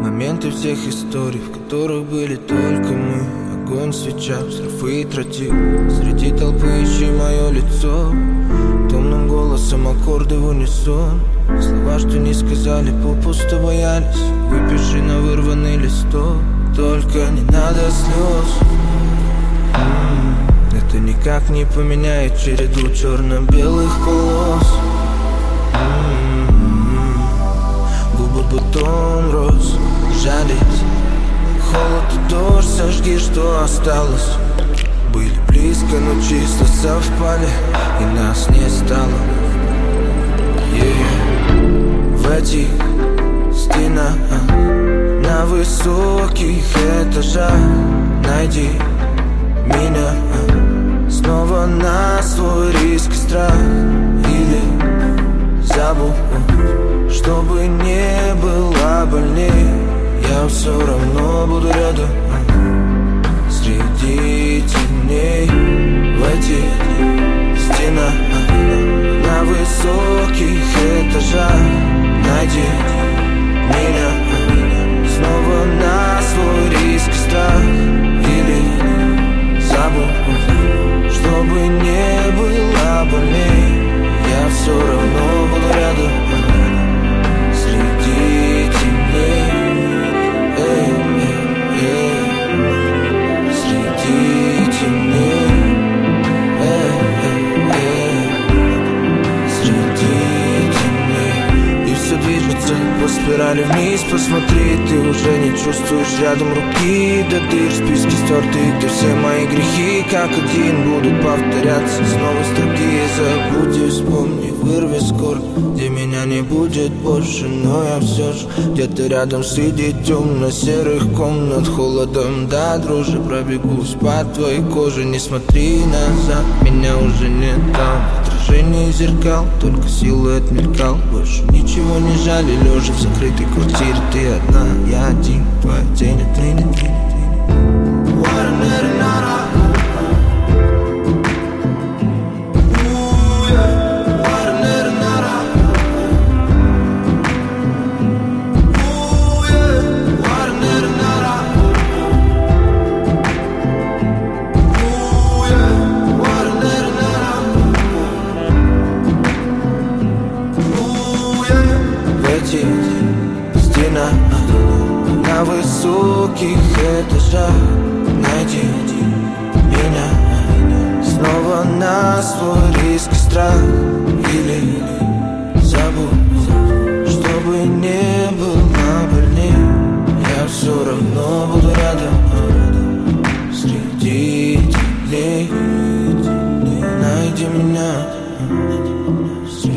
Моменты всех историй, в которых были только мы. Огонь, свеча, взрыв и тротил. Среди толпы ищи мое лицо. Томным голосом аккорды в унисон. Слова, что не сказали, попусту боялись. Выпиши на вырванный листок. Только не надо слез. Это никак не поменяет череду черно-белых полос. Губы бутон роз, жались. Холод и дождь, сожги, что осталось. Были близко, но чисто совпали, и нас не стало. В этих стенах на высоких этажах найди меня снова на свой риск и страх. Или забудь, чтобы не было больнее. Я все равно буду рядом среди теней. В этих стенах на высоких этажах найди меня снова на свой риск и страх. Или забудь, чтобы не было больнее. Я все равно буду рядом среди теней. Среди теней. Среди теней. И все движется по спирали вниз. Посмотри, ты уже не чувствуешь рядом руки до дыр. Списки стертые, где все мои грехи как один будут повторяться с новой строки. Забудь и вспомни, вырви с корня, где меня не будет больше. Но я все же где-то рядом среди темно-серых комнат. Холодом до дрожи пробегусь по твоей коже. Не смотри назад, меня уже нет там. Отражение зеркал, только силуэт мелькал. Больше ничего не жаль, лежа в закрытой квартире. Ты одна, я один, твоя тень отныне. Стена на высоких этажах найди меня снова на свой риск и страх. Или забудь, чтобы не было больнее. Я все равно буду рядом среди теней. Найди меня.